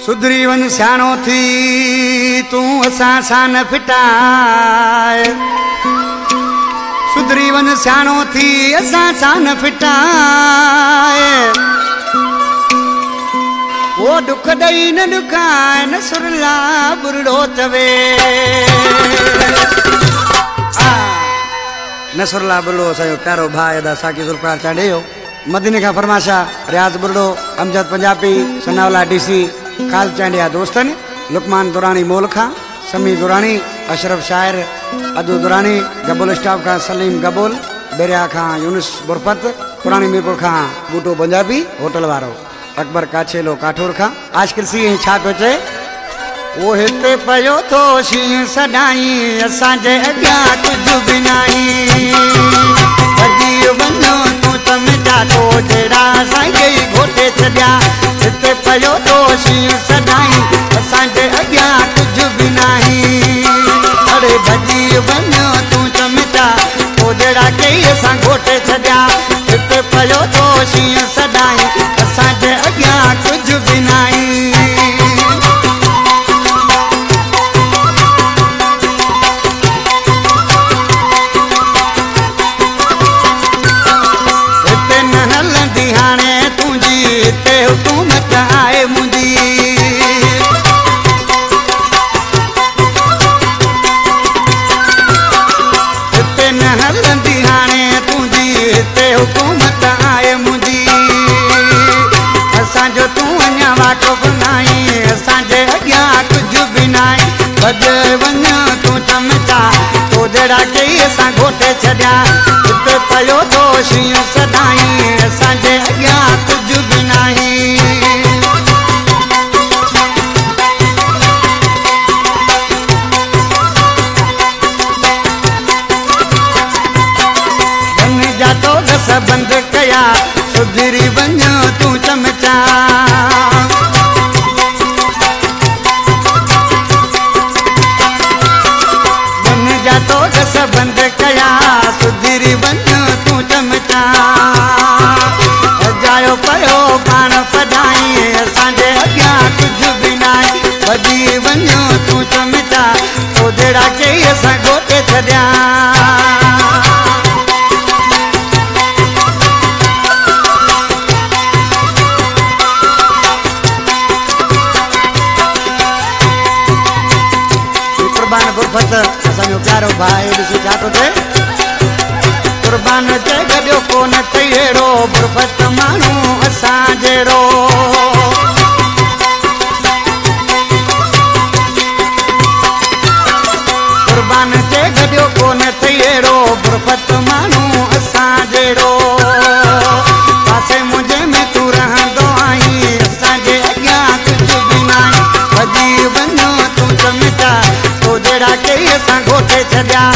सुधरी वन सियाणो थी तू असां सां न फिटाए सुधरी वन सियाणो थी असां सां न फिटाए वो दुख ॾेई न ॾुकाए न सुरला बुरड़ो चवे न सुरला बुरड़ो असांजो प्यारो भाउ अदा साकी सुरपार चाढ़ियो मदीने का फरमाशा रियाज बुरड़ो अमजद पंजाबी सनावला डीसी काल चांडिया दोस्तन लुकमान दुरानी मोल खां समी दुरानी अशरफ शायर अदू दुरानी गबुल स्टाफ का सलीम गबुल बेरिया खां यूनुस बुरफत पुरानी मीरपुर खां बूटो पंजाबी होटल वारो अकबर काछेलो काठोर खां आजकल सी छा पियो चए वो हिते पयो थो शींहुं सदाई असांजे अॻियां कुझु बि नाई भॼी वञो तूं चमचा तो जहिड़ा असांखे घोटे छॾिया हिते पयो थो शींहुं सदाई असांजे अॻियां कुझु बि नाई अरे भॼी वञो तूं चमचा तो जहिड़ा कई असां घोटे छॾिया हिते पयो थो शींहुं सदाई असांजे अॻियां कुझु बि नाई हुकूमत आए मुंहिंजी हिते न हलंदी हाणे तुंहिंजी हिते हुकूमत आए मुंहिंजी असांजो तूं अञा वाक़ुफ़ नाहीं असांजे अॻियां कुझु बि नाहे भॼे वञ तूं चमचा तो जहिड़ा कई असां घोटे छॾिया हिते पयो थो शींहुं सदाई असांजे अॻियां कुझु बि नाहे बंद कया सुधरी वञ तूं चमचा बन जा तो दस बंद कया सुधरी वञ तूं चमचा जायो पयो पाण पधाई असांजे अॻियां कुझु बि नाहे भॼी वञ तूं चमचा तो जहिड़ा कई असां घोटे छॾिया असांजो प्यारो भाई ॾिसी छा थो थिए कुर्बान चए गॾियो कोन अथई अहिड़ो बुरफत माण्हू असां जहिड़ो कुर्बान चए गॾियो कोन अथई अहिड़ो बुरफत माण्हू असां जहिड़ो पासे मुंहिंजे में तूं रहंदो आहीं असांजे अॻियां कुझु बि नाहे भॼी वञो तूं चमचा तो जहिड़ा कई असां घोटे छॾिया